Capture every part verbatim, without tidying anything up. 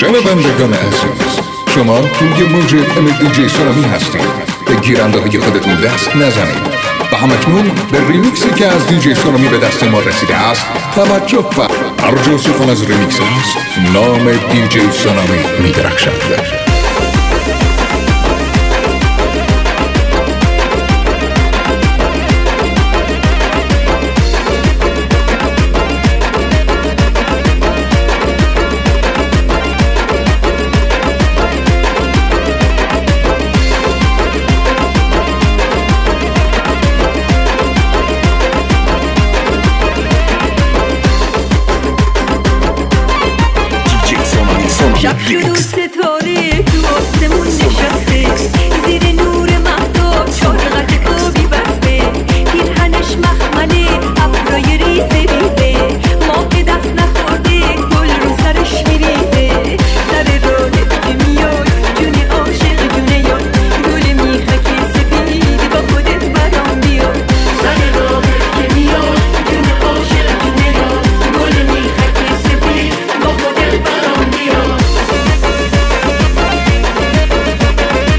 شنوندگان عزیز، شما توی موج اف ام دیجی سونامی هستید. به گیرنده های خودتون دست نزنید و همکنون به ریمیکسی که از دیجی سونامی به دست ما رسیده است توجه فرمایید. هر جا سخن از ریمیکس است، نام دیجی سونامی می‌درخشد. شب شد و ستاره تو آسمون نشسته، زیر نور مهتاب چارقد آبی بسته، پیرهنش مخمله ابرای ریزه ریزه، ماه دست نخورده گل رو سرش میریزه، سر راه که میاد جون عاشق جونه یاد، گل میخک سفید با خودت برام بیاد، سر راه که میاد جون عاشق جونه یاد، گل میخک سفید با خودت برام بیاد.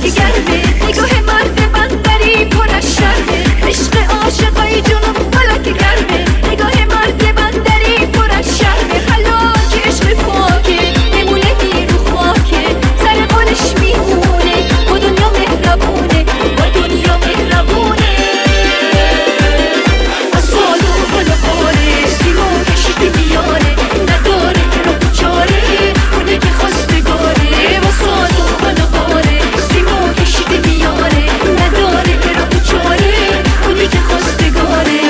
فلک گرمه نگاه مرد بندری پر از شرمه عشق عاشقای جنوب فلک گرمه نگاه مرد بندری پر از شرمه حلاک عشق پاکه نمونه گیر رو خاکه سر قولش میمونه با دنیا مهربونه با دنیا مهربونه از سال و حال قاره سیما کشیده میاره نداره رو چاره اونه که خواستگاره با سال و حال قاره سیما کشیده میاره نداره رو چاره اونه که خواستگاره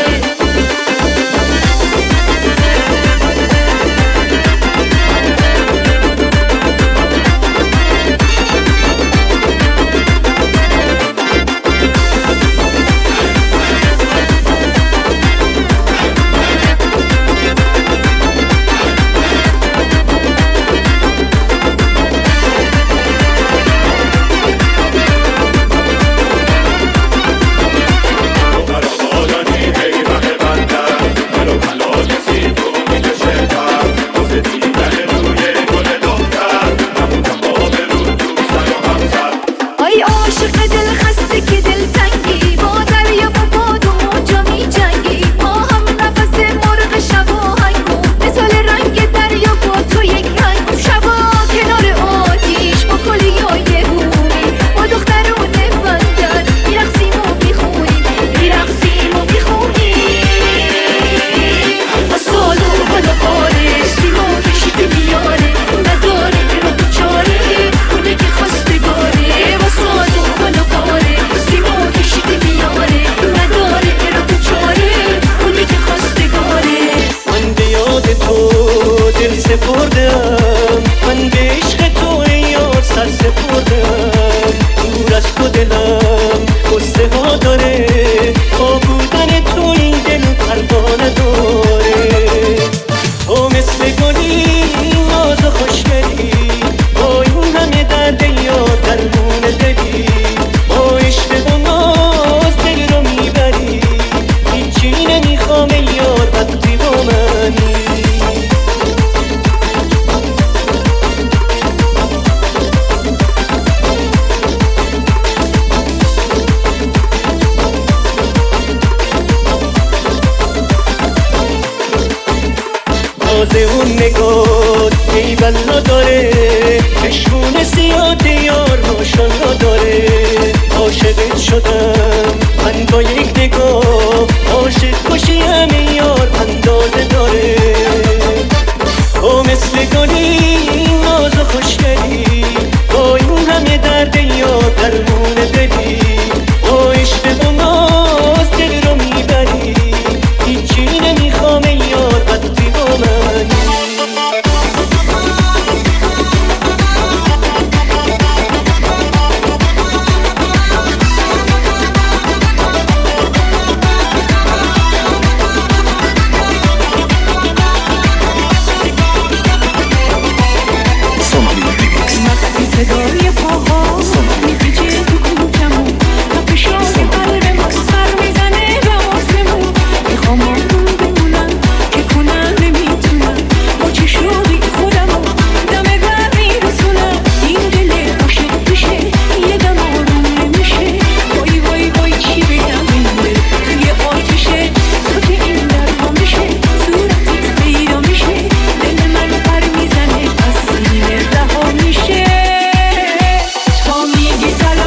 Sala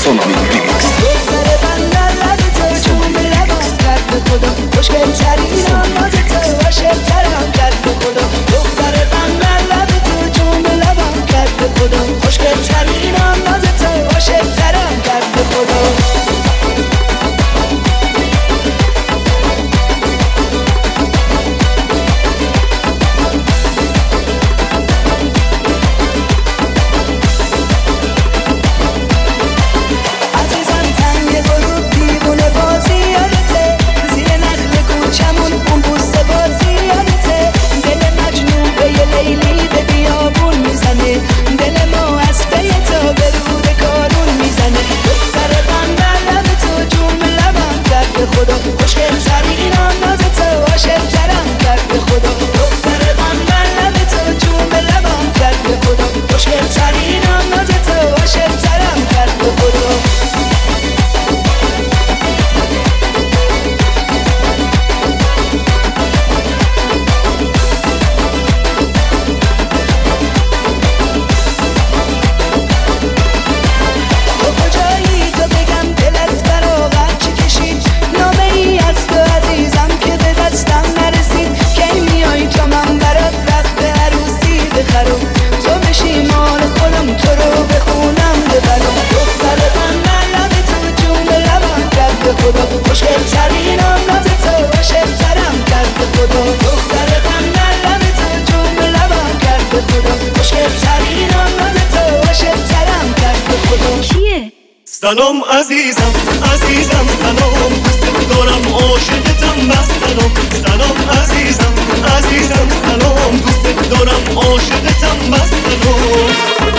سونامی ریمیکس. دختر بندر لب تو جون لبم کرد به خدا خوشگل ترین آواز تو عاشق‌ترم کرد به خدا. دختر بندر لب تو جون لبم کرد به خدا خوشگل ترین آواز تو عاشق‌ترم کرد به خدا. خدا خوشگل ترین آواز تو عاشق‌ترم کرد به خدا. دختر بندر لب تو جون به لبم کرد به خدا خوشگل ترین آواز تو عاشق‌ترم کرد به خدا. خوشگل ترین آواز تو عاشق‌ترم کرد به خدا. دختر بندر لب تو جون به لبم کرد به خدا خوشگل ترین آواز تو عاشق‌ترم کرد به خدا. کیه؟ سلام عزیزم عزیزم سلام دوست دارم عاشقتم بس سلام. سلام عزیزم عزیزم سلام دوست دارم عاشقتم بس سلام.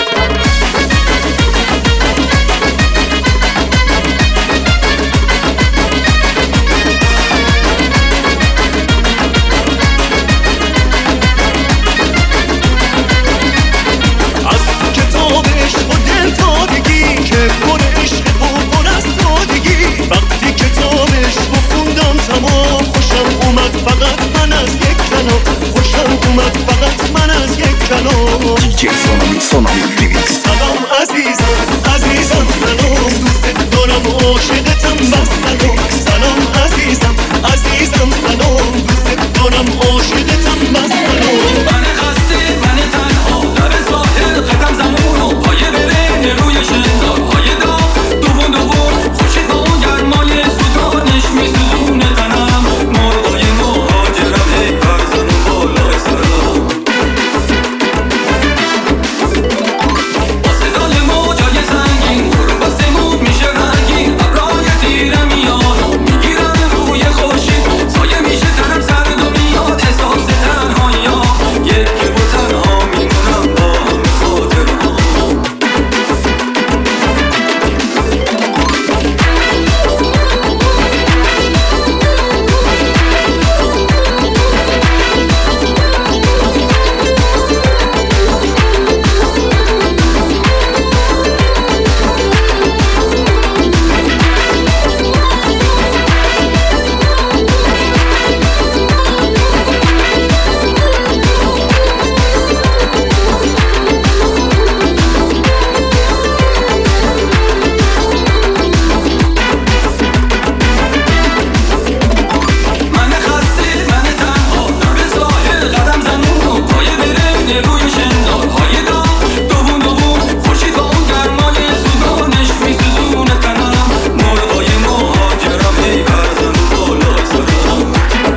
دیجی سونامی سونامی ریمیکس. سلام عزیزم عزیزم سلام دوست دارم عاشقتم بس سلام. سلام عزیزم عزیزم سلام دوست دارم عاشقتم بس سلام. من خسته من تنها لب ساحل قدم زمون و پایه برهنه روی شنزار های داغ دوون دوون خوشید با اون گرمای سوزانش میسوزونه تنم. مرغای مهاجرم هی پرزنون بالای سرم با صدای موجای سنگین غروب بسمون میشه رنگین. ابرای تیره میاد و میگیرم روی خورشید سایه میشه تنم سرد و میاد احساس تنهایی ها یکی و تنها میمونم با همه خاطرها. من خسته من تنها لب ساحل قدم زنون و پایه برهنه روی شنزار های داغ دوون دوون خورشید با اون گرمای سوزانش میسوزونه تنم. مرغای مهاجرم هی پرزنون بالای سرم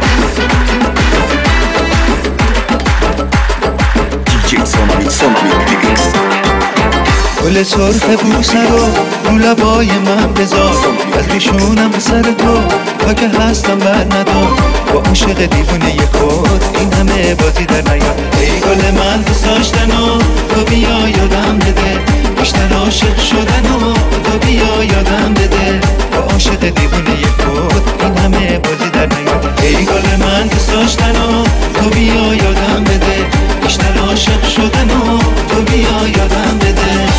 دیجی سونامی سونامی ریمیکس. گل سرخ بوسه رو رو لبای من بذار از میشونم سر تو تا که هستم بر ندار. با عاشق دیوونه خود این همه بازی در نیار. ای گل من دوست داشتن و تو بیا یادم بده بیشتر عاشق شدن و تو بیا یادم بده. با عاشق دیوونه خود این همه بازی در نیار. ای گل من دوست داشتن و تو بیا یادم بده بیشتر عاشق شدن و تو بیا یادم بده.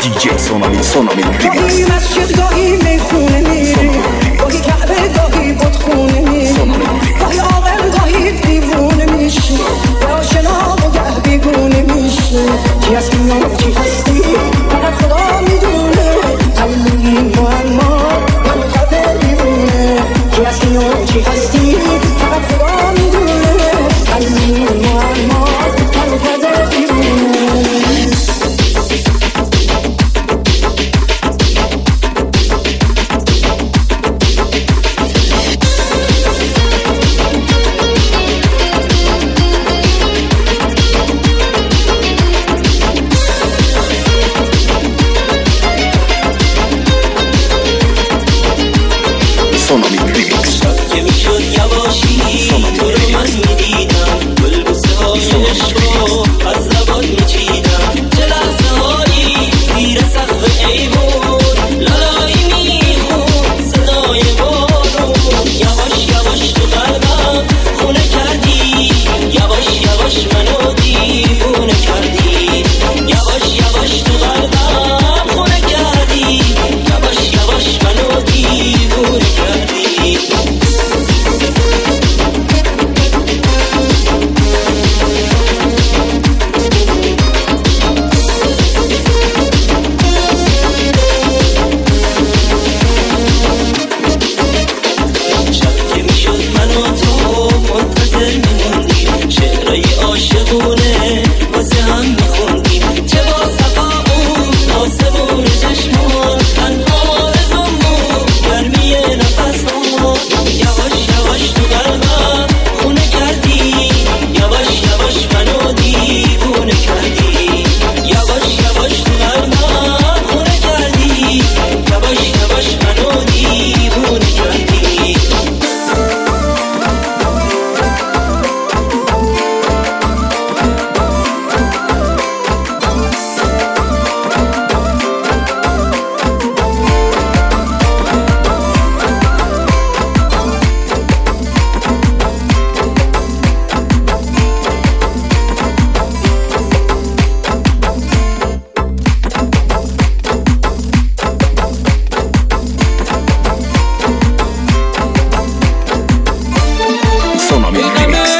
دیجی سونامی سونامی گاهی ریمیکس مسجد گاهی میخونه میری گاهی کعبه گاهی بتخونه میری گاهی عاقل گاهی دیوونه میشی آشنا و گه بیگونه میشی چی هستی یا چی هستی فقط خدا میدونه حل این معما من خدا میدونه چی هستی یا چی هستی فقط خدا میدونه حل این معما من خدا میدونه سونامی ریمیکس که میشد یواشی تو رو من میدیدم گل بوسه های عشقو از لبات میچیدم چه لحظه هایی زیر سقف ایوون لالایی میخون صدای بارون یواش یواش تو قلبم خونه کردی یواش یواش منو دیوونه کردی یواش یواش تو قلبم خونه کردی یواش یواش منو دیوونه کردی شب که میشد من و تو منتظر میموندیم شعرهای عاشقونه واسه هم میخوندیم چه با صفامون آسمون چشمون تنها آرزومون گرمی نفسمون یواش یواش تو قلبم خونه کردی یواش یواش منو دیوونه کردی یواش یواش تو قلبم خونه کردی یواش یواش منو دیوونه کردی سونامی ریمیکس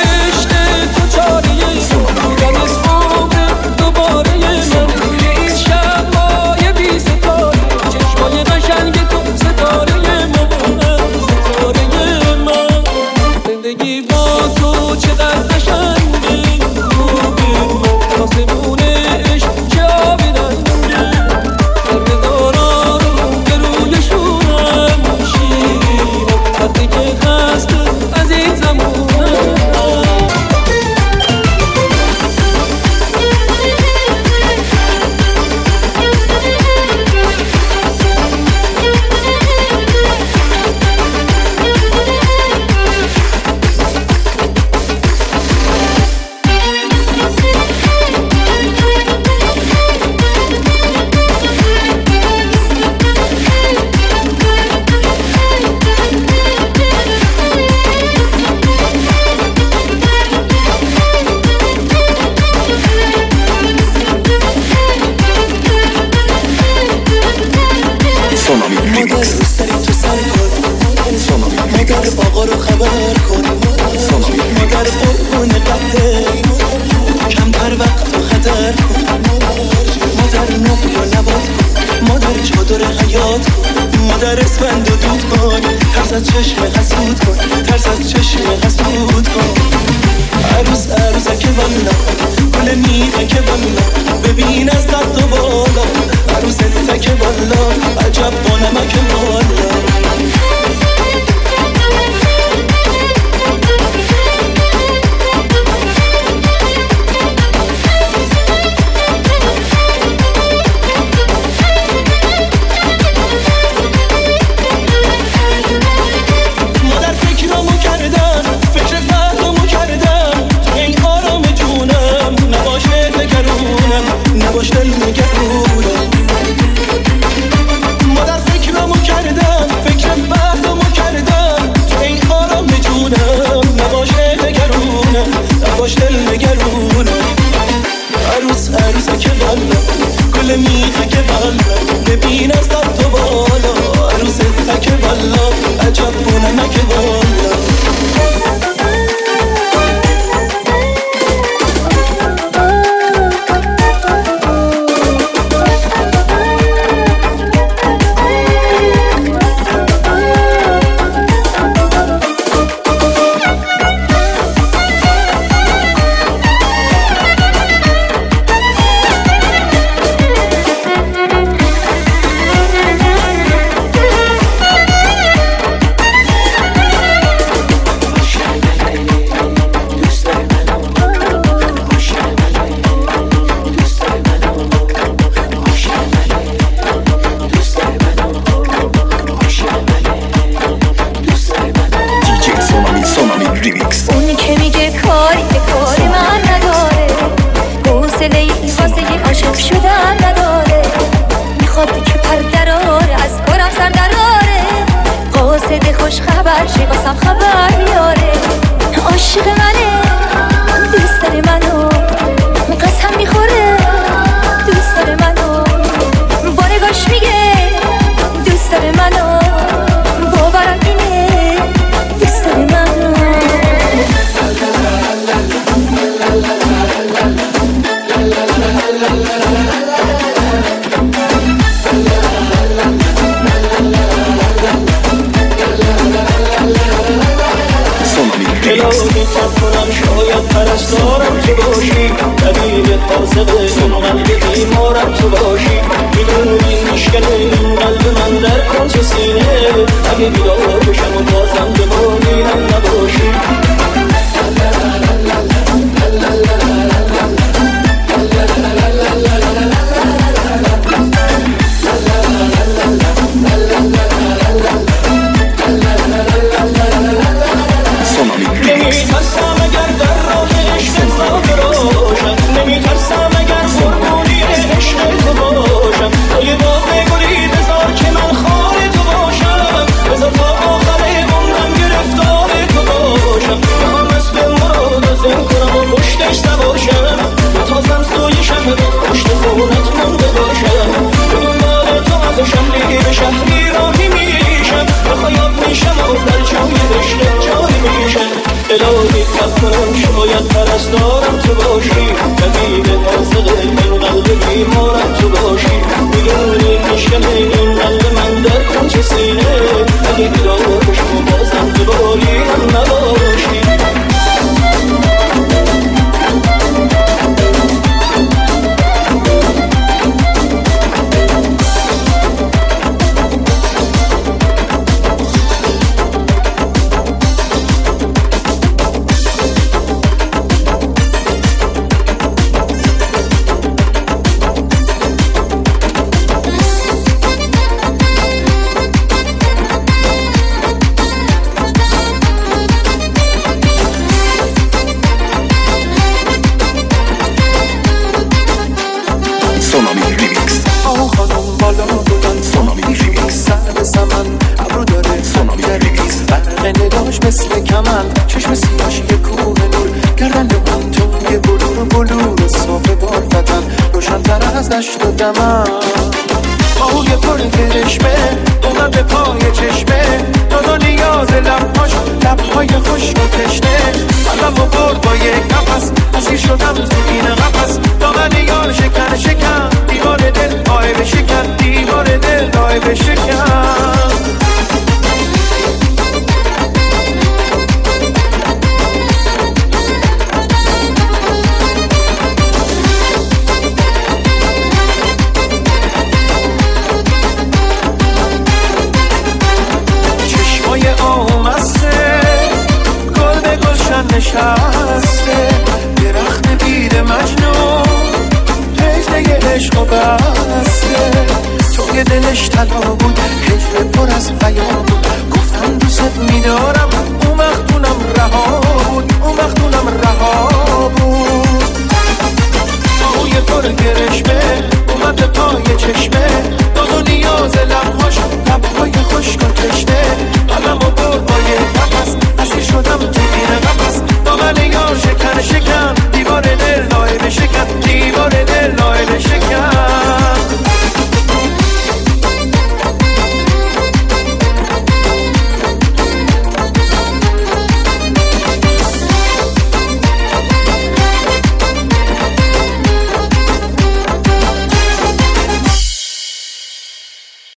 سونامی ریمیکس سونامی مادر باقا رو خبر کن مادر قربون قطعه کمتر وقت و خطر کن مادر نقل و نبات کن مادر چادر حیات کن مادر اسفند و دود کن ترس از چشم حسود کن ترس از چشم حسود کن عروس عروسک والا گل میخک والا ببین از قد و بالا عروس تک والا عجب با نمک والا مادر فکر گل میخک والا ببین از قد تو بالا عروس تک والا عجب بونمک والا اونی که میگه کاری به کاری من نداره حوصله ای واسه یه عاشق شدن نداره میخواد که پر دراره از کارم سر دراره قاصد خوش خبر چی واسم خبر میاره عاشق منه دوست داره منو قسم میخوره دوست داره منو با نگاش میگه دوست داره منو باورم اینه دوست داره منو الهی فکر کنم شاید پرستارم تو باشی طبیب فاسقه اون قلب بیمارم تو باشی میدونی مشکل این قلب من در کنج سینه اگه بیدار بشم و بازم به بانیرم نباشی نمیترسم اگر در راه عشق ساده باشم نمیترسم اگر قربانی عشق تو باشم تا یه باغ گلی بذار که من خار تو باشم بذار تا آخر عمرم گرفتار تو باشم میخوام اسم مراد از این کنم و پشتش سواشم بتازم سوی شهر پشت خونت مونده باشم به دنبال تو از شهری به شهری راهی میشم بخواب میشم و در جای عشق جاری میشم الهی فکر کنم شاید پرستارم تو باشی طبیب فاسقه این قلب بیمارم تو باشی میدونی مشکل این قلب من در کنج سینه اگه بیدار بشم و بازم به بالینم نباشی مثل کمند چشم سیاش یه کوه نور گردن لبان تو یه بلور بلور صاف بارفتن روشن‌تر از دشت و دمن آهوی پر کرشمه اومد به پای چشمه دادا نیاز لبهاش لبهای خوش و تشنه قلبم و برد با یک نفس اسیر شدم تو این قفس دامن یار شکن شکن دیوار دل آی بشکن دیوار دل آی بشکن نشسته درخت بید مجنون هجله عشق و بسته توی دلش طلا بود